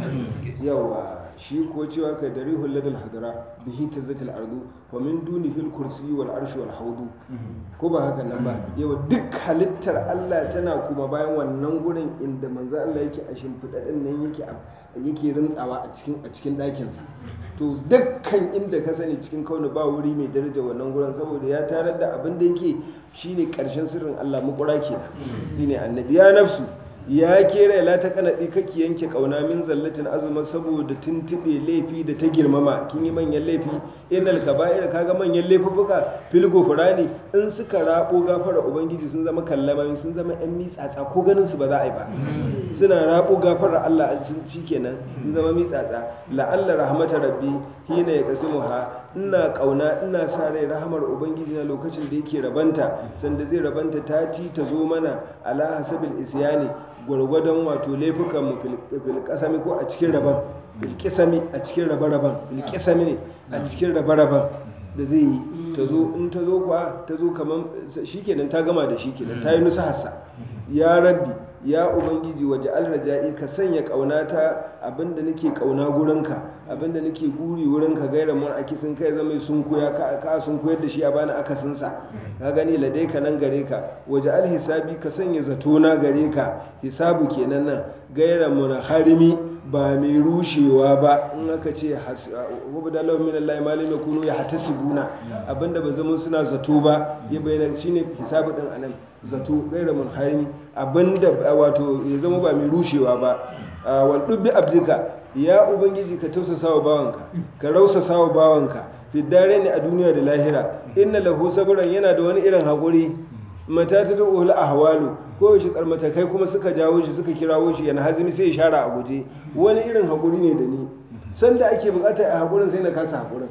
Speaker 1: yawa shi ko cewa kai darihul ladal hadra bihi tazatil ardu wa min duni fil kursi wal arshi wal haudu ko ba haka nan ba yawa duk halittar Allah tana kuma bayan wannan gurin inda manzon Allah yake a shimfidadin nan yake rintsawa a cikin ɗakinsa to dukkan inda ka sani cikin kauni ba wuri mai daraja wannan gurin saboda ya tarar da abin da yake shine karshen sirrin Allah makura kenan shine annabi ya nafsu ya kera la ta kanadi kake yanke kauna min zallatin azuma saboda tuntube laifi da ta girmama kin yi manyan laifi innal kaba'ir kaga manyan laifuka fil gufrani in suka rabo gafara ubangiji sun zama kallama sun zama yan mitsatsa ko ganin su ba za a yi ba suna rabo gafara Allah a shikenan sun zama mitsatsa la'alla rahmatar rabbi hina ya kasimuha ina kauna ina sa rai rahamar ubangiji na lokacin da yake rabanta sanda zai rabanta ta zo mana ala hasabil isyani gwargwadon wato laifukan mu fil kasami ko a cikin raban fil kisami a cikin raban fil kisami ne a cikin raban da zai yi in ta zo kuwa ta zo kaman shikenan ta gama da shikenan ta yi nusa hassa ya rabbi ya ubangiji waje alraja'i ka sanya kaunata abinda nake kauna gurinka abinda nake guri wurinka gaira mun akisin kai zama sun koya ka sun koyar da shi a bani akasin sa ka gani ladai ka nan gare ka waje alhisabi ka sanya zato na gare ka hisabu kenan nan gaira mun harimi ba mai rushewa ba in aka ce wabdalahu min Allah ma lam yakunu yahtasibuna abinda ba zama suna zato ba ya bayyana shine hisabu din anan zato gaira mun harimi abinda wato ya zama ba mai rushewa ba wal dubbi abdika ya ubangiji ka tausasa wa bawanka ka rausasa wa bawanka fi ne a duniya da lahira inna lahu sabran yana da wani irin hakuri mata ta du'ul ahwalu ko shi tsarmatakai kuma suka jawo shi suka kirawo shi yana hazimi sai ishara a guje wani irin hakuri ne da ni sanda ake bukata a hakurin sai na kasa hakurin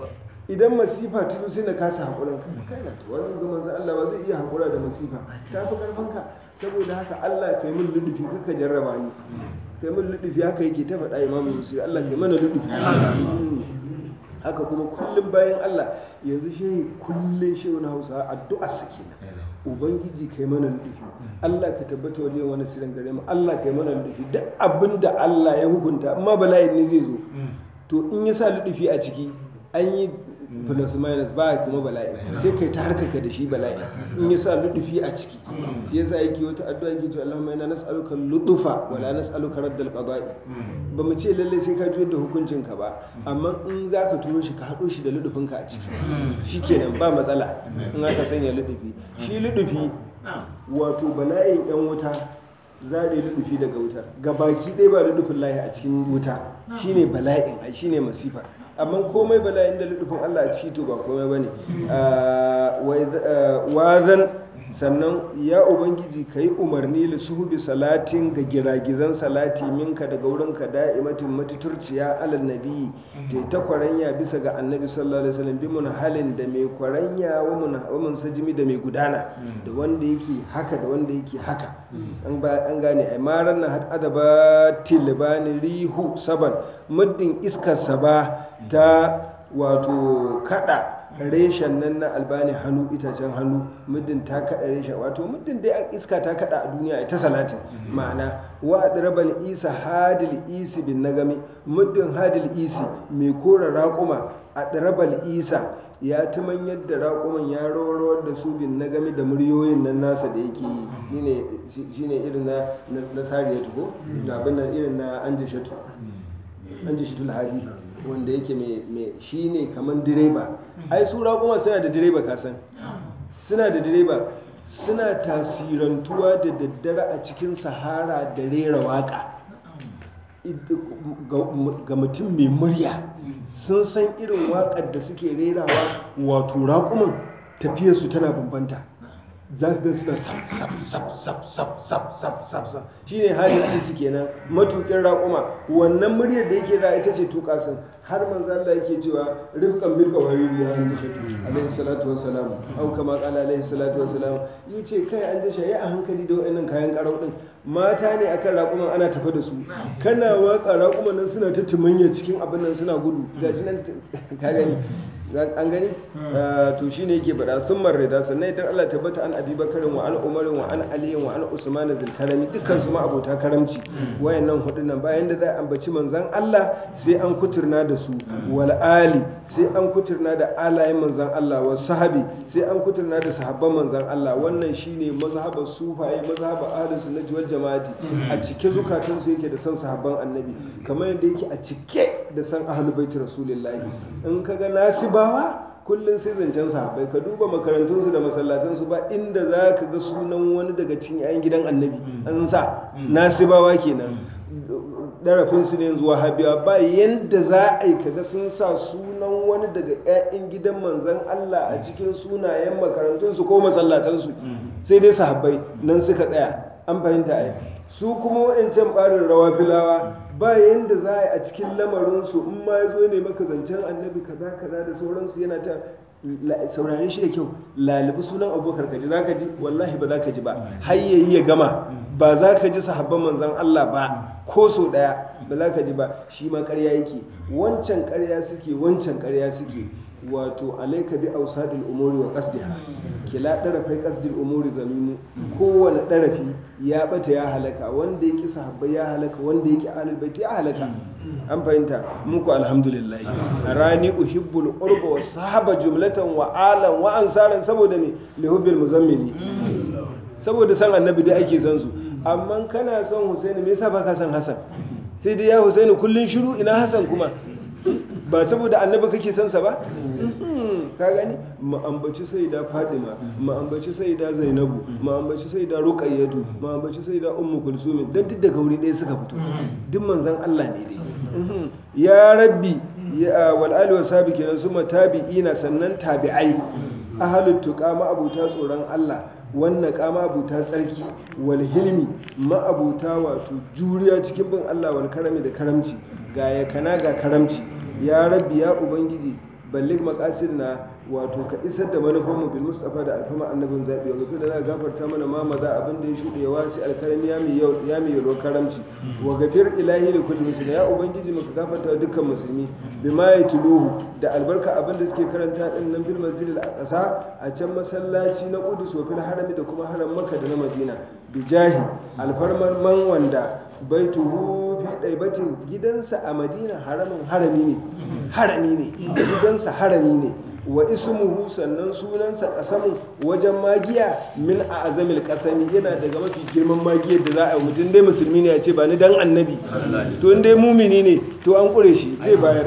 Speaker 1: idan masifa ta zo sai na kasa hakurin kai na to wannan zaman sai Allah ba zai iya hakura da masifa ta fi karfin ka saboda haka Allah kai min ludufi kaka jarraba ni kai min ludufi haka yake ta faɗa Imam Yusuf Allah kai mana ludufi haka kuma kullum bayan Allah yanzu shehi kullum shehu na Hausa addu'a sake na ubangiji kai mana ludufi Allah ka tabbata waliyan wani siran gare mu Allah kai mana ludufi duk abinda Allah ya hukunta amma bala'in ne zai zo to in ya sa ludufi a ciki an yi plus minus ba kuma bala'i sai kai ta harkaka da shi bala'i in ya sa ludufi a ciki shi yasa yake wata addu'a yake cewa Allahumma inna nas'aluka ludufa wa la nas'aluka raddal qada'i ba mu ce lalle sai ka juyar da hukuncin ka ba amma in zaka turo shi ka hado shi da ludufin ka a ciki shikenan ba matsala in aka sanya ludufi shi ludufi wato bala'in yan wuta zare ludufi daga wutar gabaki ɗaya ba ludufin lahi a cikin wuta shine bala'in ai shine masifa amma komai bala'in da ludufin Allah a ciki to ba komai bane wazan sannan ya ubangiji kai umarni li suhubi salatin ga giragizan salati minka daga wurinka da'imatin matuturciya alal nabi ta kwaranya bisa ga annabi sallallahu alaihi wasallam bi mun halin da mai kwaranya wa mun sajimi da mai gudana da wanda yake haka da wanda yake haka an gane ai maran na had adaba tilbani rihu saban muddin iskar saba ta wato kada reshen nan na albani hannu itacen hannu muddin ta kada reshen wato muddin dai iska ta kada a duniya ita salatin ma'ana wa adrabal isa hadil isi bin nagami muddin hadil isi mai kora raƙuma adrabal isa ya tuman yadda raƙuman ya rawar da su bin nagami da muryoyin nan nasa da yake yi shine irin na sariyatu ko da abin nan irin na anjishatu hadi wanda yake mai shi ne kamar direba ai su raƙuma suna da direba kasan suna da direba suna tasirantuwa da daddare a cikin sahara da rera waƙa ga mutum mai murya sun san irin waƙar da suke rerawa wato raƙuman tafiyarsu tana bambanta za ka gan suna sab shi ne halin isi kenan matuƙin raƙuma wannan muryar da yake da ita ce tuƙa sun har manzo Allah yake cewa rifqan bil qawariri ya an tasha alaihi salatu wassalam au kama qala alaihi salatu wassalam yace kai an tasha ya a hankali da wayannan kayan karau din mata ne akan raƙuman ana tafa da su kana waka raƙuman nan suna ta tumanya cikin abin nan suna gudu gashi nan ka gani an gani to shine yake faɗa sun marrida sannan idan Allah tabbata an Abi Bakarin wa an Umarin wa an Aliyin wa an Usman zulkarami dukkan su ma abota karamci wayannan hudun nan bayan da za a ambaci manzon Allah sai an kuturna da su wal ali sai an kuturna da alayen manzon Allah wa sahabi sai an kuturna da sahabban manzon Allah wannan shine mazhabar sufaye mazhabar ahlus sunnati wal jama'ati a cike zukatun su yake da san sahabban annabi kamar yadda yake a cike da san ahlul bait rasulullahi in kaga nasibawa kullum sai zancen sahabbai ka duba makarantunsu da masallatansu ba inda za ka ga sunan wani daga cikin 'ya'yan gidan annabi an sa nasibawa kenan darafinsu ne zuwa habiya ba yadda za a yi kaga sun sa sunan wani daga 'ya'yan gidan manzan Allah a cikin sunayen makarantunsu ko masallatansu sai dai sahabbai nan suka tsaya an fahimta ai su kuma wa'ancan ɓarin rawa filawa ba yanda za a yi a cikin lamarinsu in ma ya zo ne maka zancen annabi kaza kaza da sauransu yana ta saurare shi da kyau lalibi sunan abubakar ka ji za ka ji wallahi ba za ka ji ba har yayi ya gama ba za ka ji sahabban manzan Allah ba ko so daya ba za ka ji ba shi ma ƙarya yake wancan ƙarya suke wancan ƙarya suke wato alaika bi ausadil umuri wa qasdiha kila darafai qasdil umuri zamimu kowane darafi ya bata ya halaka wanda yake sahabbai ya halaka wanda yake ahlul bait ya halaka an fahimta muku alhamdulillah rani uhibbul qurba wa sahaba jumlatan wa alan wa ansaran saboda me lihubbil muzammili saboda san annabi da ake san su amma kana son Husaini me yasa baka san Hassan sai dai ya Husaini kullun shiru ina Hassan kuma ba saboda annabi kake san sa ba ka gani mu ambaci sayyida Fatima mu ambaci sayyida Zainabu mu ambaci sayyida Ruqayyatu mu ambaci sayyida Ummu Kulsum dan duk daga wuri ɗaya suka fito duk manzon Allah ne dai ya rabbi ya wal ali wa sabi kenan su tabi'ina sannan tabi'ai ahlut tuqa ma abuta tsoron Allah wannan kama abuta tsarki wal hilmi ma abuta wato juriya cikin bin Allah wal karami da karamci ga yakana ga karamci ya rabbi ya ubangiji ballig maqasidna wato ka isar da manufan mu bil mustafa da alfama annabin zabi wa gafi da na gafarta mana ma maza abin da ya shuɗe ya wasi alkarami ya mai yalo karamci wa gafir ilahi da kulli muslim ya ubangiji muka gafarta dukkan musulmi bima yatluhu da albarka abin da suke karanta din nan bil masjidil aqsa a can masallaci na Qudus wa fil harami da kuma haram Makka da na Madina bijahi alfarman man wanda baituhu fi ɗaibatin gidansa a Madina harami ne gidansa harami ne wa ismuhu sannan sunansa kasamu wajen magiya min a azamil kasami yana daga mafi girman magiyar da za a yi mutum dai musulmi ne ya ce ba ni dan annabi to in dai mumini ne to an kure shi zai bayar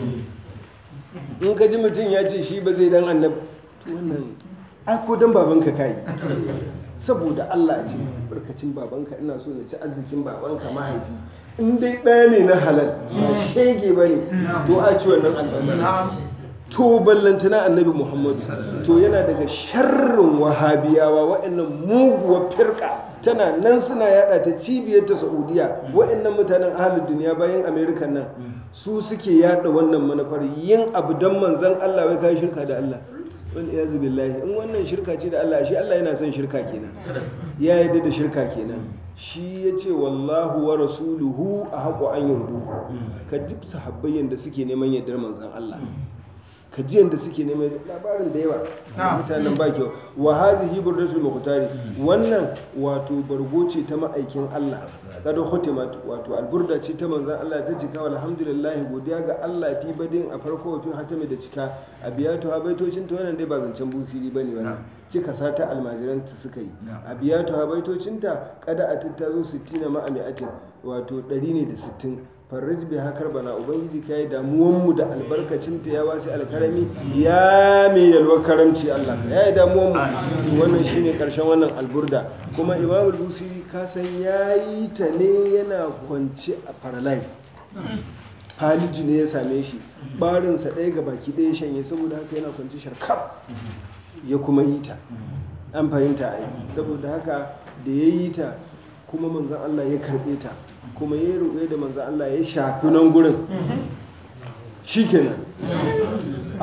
Speaker 1: in ka ji mutum ya ce shi ba zai dan annabi to wannan ai ko dan babanka kai saboda Allah ce barkacin babanka ina so na ci arzikin babanka mahaifi in dai ɗaya ne na halal ba shege ba ne to a ci wannan albarka to ballantana annabi Muhammadu to yana daga sharrin wahabiyawa wa'annan muguwar firka tana nan suna yada ta cibiyar ta Saudiya wa'annan mutanen ahlul duniya bayan America nan su suke yada wannan manufar yin abu dan manzon Allah wai kai shirka da Allah wal iyazu billahi in wannan shirka ce da Allah shi Allah yana son shirka kenan ya yarda da shirka kenan shi ya ce wallahu wa rasuluhu a haƙo an yardu ka ji sahabbai yadda suke neman yardar manzan Allah ka ji yadda suke neman labarin da yawa mutanen ba kyau wa hazihi burdatul muqtari wannan wato bargo ce ta ma'aikin Allah kada khutimat wato alburda ce ta manzan Allah ta cika alhamdulillah godiya ga Allah fi badin a farko fi hatami da cika abiyatu habaitocin ta wannan dai ba zancen busiri bane wannan cika sata almajiranta suka yi abiyatu habaitocinta kada a tattazo 60 ma'a mi'atin wato 160 farij bi hakar bana ubangiji kai damuwanmu da albarkacinta ya wasi alkarami ya mai yalwa karamci Allah ya yi damuwanmu wannan shine karshen wannan alburda kuma Imam al-Busiri ka san yayi ta ne yana kwance a paralyze haliji ne ya same shi barinsa ɗaya ga baki ɗaya shanye saboda haka yana kwance sharkaf ya kuma yi ta an fahimta ai saboda haka da ya yi ta kuma manzan Allah ya karɓe ta kuma ya roƙe da manzan Allah ya shafi nan gurin shi kenan Allah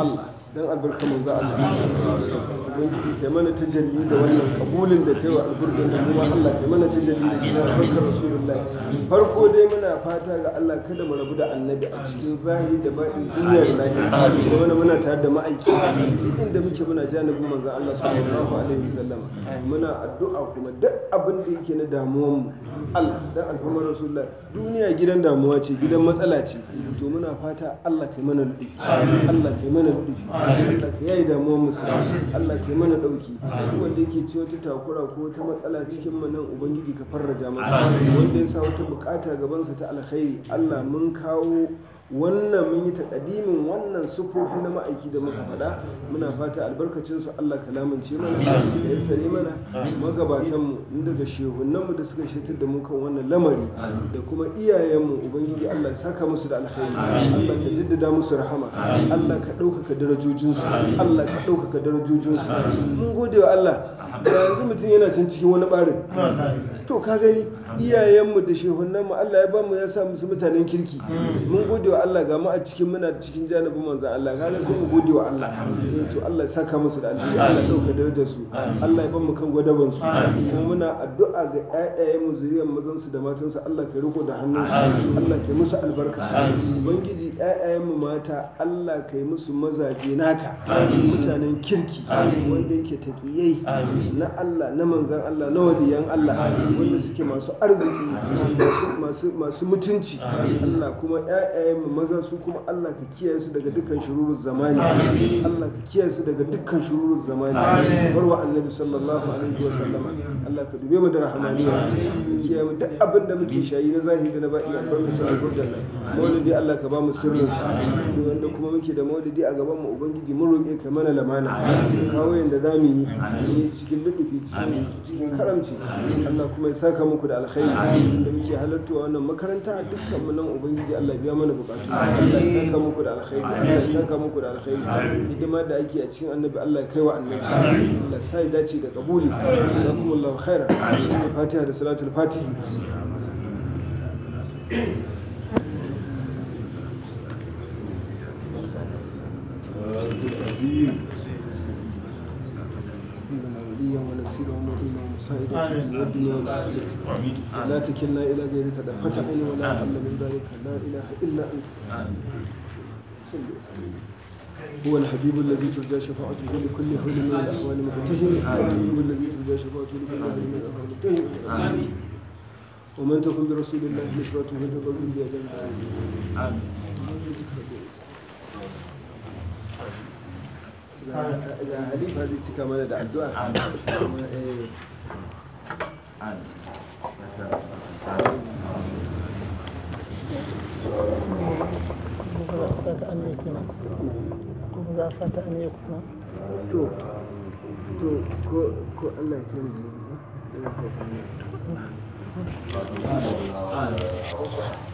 Speaker 1: dan albarka manzo Allah ubangiji kai mana tajalli da wannan kabulin da kai wa alburdan da kuma Allah kai mana tajalli da shi barkar rasulullahi farko dai muna fata ga Allah kada mu rabu da annabi a cikin zahiri da baɗin duniya da lahira kuma muna tare da ma'aiki duk inda muke muna janibin manzo Allah sallallahu alaihi wasallam muna addu'a kuma duk abin da yake na damuwan mu Allah dan alfarmar rasulullahi duniya gidan damuwa ce gidan matsala ce to muna fata Allah kai mana nufi Allah kai mana nufi Allah kai yayi damuwar mu Allah kai mana dauki wanda yake ci wata takura ko wata matsala cikin mu nan ubangiji ka farraja masa wanda ya sa wata bukata gaban sa ta alkhairi Allah mun kawo wannan mun yi takadimin wannan sufofi na ma'aiki da muka faɗa muna fata albarkacin su Allah ka lamunce mana da ya sare mana magabatan mu daga shehunan mu da suka shetar da mu kan wannan lamari da kuma iyayen mu ubangiji Allah ya saka musu da alkhairi Allah ka jaddada musu rahama Allah ka ɗaukaka darajojin su Allah ka ɗaukaka darajojin su mun gode wa Allah da yanzu mutum yana can cikin wani barin to ka gani iyayenmu da shehunanmu Allah ya bamu ya sa musu mutanen kirki mun gode wa Allah ga mu a cikin muna cikin janibin manzon Allah kaga sai mu gode wa Allah to Allah ya saka musu da alheri Allah ya dauka darajar su Allah ya bamu kan gwadaban su kuma muna addu'a ga ƴaƴayenmu zuriyar mazan su da matan su Allah ka riko da hannun su Allah ka musu albarka ubangiji ƴaƴayenmu mata Allah ka yi musu mazaje naka mutanen kirki wanda yake taqiyai na Allah na manzon Allah na waliyan Allah wanda suke masu arziki masu mutunci Allah kuma ƴaƴayenmu maza su kuma Allah ka kiyaye su daga dukkan shururun zamani Allah ka kiyaye su daga dukkan shururun zamani barwa annabi sallallahu alaihi wa sallama Allah ka dube mu da rahmaniya kiyaye mu duk abin da muke shayi na zahiri na ba'i albarkacin alburdan maulidi Allah ka ba mu sirrin sa wanda kuma muke da maulidi a gaban mu ubangiji mun roƙe ka mana lamana kawo yanda zamu yi cikin lubufi cikin karamci Allah kuma ya saka muku da alkhairi da muke halartuwa wannan makaranta dukkan mu nan ubangiji Allah biya mana bukatu Allah ya saka muku da alkhairi Allah ya saka muku da alkhairi hidima da ake a cikin annabi Allah ya kai wa annabi Allah sai ya dace da kabuli jazakumullahu khairan Fatiha da salatul Fatihi ونسير ومؤمنا ومساعدا في الدنيا والآخرة لا تكلنا إلى غيرك طرفة عين ولا أقل من ذلك لا إله إلا أنت هو الحبيب الذي ترجى شفاعته لكل حول من الأحوال مبتهل الحبيب الذي ترجى شفاعته لكل حول من الأحوال مبتهل ومن تكن برسول الله نصرته فتقبل بأجل آمين ga halifa zai cika mana da addu'a ko Allah ya